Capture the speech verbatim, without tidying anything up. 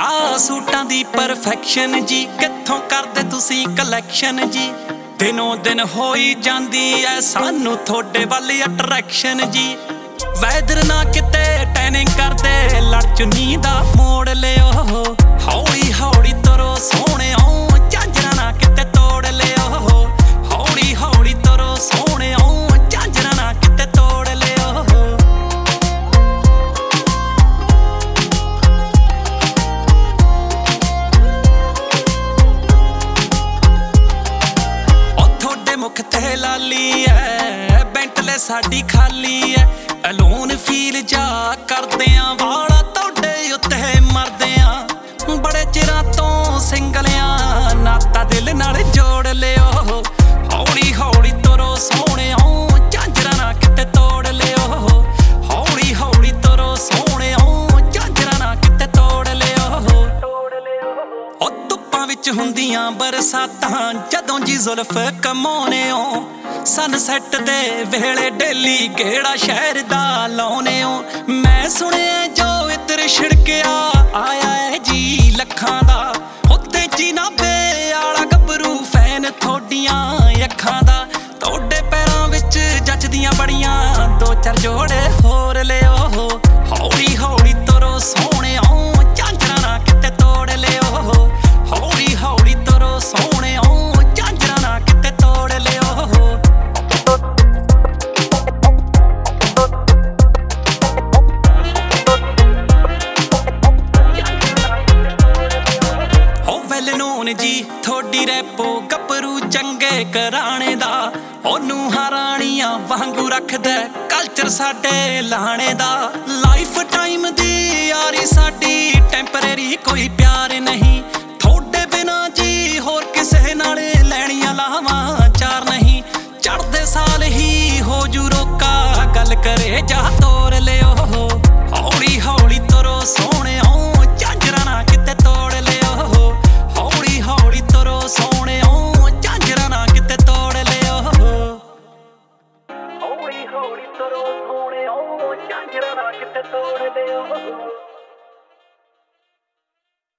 ਆ ਸੂਟਾਂ ਦੀ ਪਰਫੈਕਸ਼ਨ ਜੀ ਕਿੱਥੋਂ ਕਰਦੇ ਤੁਸੀਂ ਕਲੈਕਸ਼ਨ ਜੀ। ਦਿਨੋਂ ਦਿਨ ਹੋਈ ਜਾਂਦੀ ਐ ਸਾਨੂੰ ਤੁਹਾਡੇ ਵੱਲ ਅਟਰੈਕਸ਼ਨ ਜੀ। ਵੈਦਰ ਨਾ ਕਿਤੇ ਟੈਨਿੰਗ ਕਰਦੇ ਲੜ ਚੁੰਨੀ ਦਾ ਮੋੜ ਲਿਓ। ਹੌਲੀ ਹੌਲੀ ਤੁਰੋ ਸੋਹਣਿਓ ਝਾਂਜਰਾਂ ਨਾ ਕਿਤੇ ਤੋੜ ਲਿਓ। ਹੌਲੀ ਹੌਲੀ ਤੁਰੋ ਸੋਹਣਿਓ ਝਾਂਜਰਾਂ ਨਾ ਕਿਤੇ ਤੋੜ ਲਿਓ। ਉਹ ਤੁਹਾਡੇ ਮੁਖ ਤੇ ਲਾਲੀ ਐ ਬੈਂਟਲੇ ਸਾਡੀ ਖਾਲੀ ਐ। ਅਲੋਨ ਫੀਲ ਜਾ ਕਰਦੇ ਆਂ ਵਾਲਾ ਤੁਹਾਡੇ ਉੱਤੇ ਮਰਦੇ ਆਂ। ਬੜੇ ਚਿਰਾਂ ਤੋਂ ਸਿੰਗਲਿਆਂ ਨਾਤਾ ਦਿਲ ਨਾਲ ਜੋੜ ਲਿਓ। ਹੌਲੀ ਹੌਲੀ ਤੁਰੋ ਸੋਹਣਿਓ ਝਾਂਜਰਾਂ ਨਾ ਕਿਤੇ ਤੋੜ ਲਿਓ। ਹੌਲੀ ਹੌਲੀ ਤੁਰੋ ਸੋਹਣਿਓ ਝਾਂਜਰਾਂ ਨਾ ਕਿਤੇ ਤੋੜ ਲਿਓ। ਉਹ ਧੁੱਪਾਂ ਵਿੱਚ ਹੁੰਦੀਆਂ ਬਰਸਾਤਾਂ ਜਦੋਂ ਜੀ ਜ਼ੁਲਫ ਕਮਾਉਣਿਓ। ਸਨਸੈਟ ਦੇ ਵੇਲੇ ਡੇਲੀ ਕਿਹੜਾ ਸ਼ਹਿਰ ਦਾ ਲਾਉਣੇ ਓ। ਮੈਂ ਸੁਣਿਆ ਜੋ ਇਤਰ ਛਿੜਕਿਆ ਆਇਆ ਏ ਜੀ ਲੱਖਾਂ ਦਾ। ਉੱਤੇ ਜੀ ਨਾਭੇ ਆਲਾ ਗੱਭਰੂ ਫੈਨ ਥੋਡੀਆਂ ਅੱਖਾਂ ਦਾ। ਤੁਹਾਡੇ ਪੈਰਾਂ ਵਿੱਚ ਜੱਚਦੀਆਂ ਬੜੀਆਂ ਦੋ ਚਾਰ ਜੋੜੇ ਹੋਰ ਲਿਓ। ਹੌਲੀ ਹੌਲੀ ਤੁਰੋ ਸੋਹਣਿਓ ਝਾਂਜਰਾਂ ਨਾ ਕਿਤੇ ਤੋੜ ਲਿਓ। ਹੌਲੀ ਹੌਲੀ ਤੁਰੋ ਸੋਹਣਿਓ ਝਾਂਜਰਾਂ ਨਾ ਕਿਤੇ ਤੋੜ ਲਿਓ। ਜੀ ਥੋੜੀ ਰੈਪੋ ਗੱਭਰੂ ਚੰਗੇ ਘਰਾਣੇ ਦਾ। ਉਹਨੂੰ ਹਾਰਾਣੀਆਂ ਵਾਂਗੂ ਰੱਖਦਾ ਕਲਚਰ ਸਾਡੇ ਲਾਣੇ ਦਾ। ਲਾਈਫ ਟਾਈਮ ਦੀ ਯਾਰੀ ਸਾਡੀ ਟੈਂਪਰੇਰੀ ਕੋਈ ਪਿਆਰ ਨਹੀਂ। ਥੋੜੇ ਬਿਨਾ ਜੀ ਹੋਰ ਕਿਸੇ ਨਾਲ ਲੈਣੀਆਂ ਲਾਵਾਂ ਚਾਰ ਨਹੀਂ। ਚੜ੍ਹਦੇ ਸਾਲ ਹੀ ਹੋ ਜੂ ਰੋਕਾ ਗੱਲ ਕਰੇ ਜਾ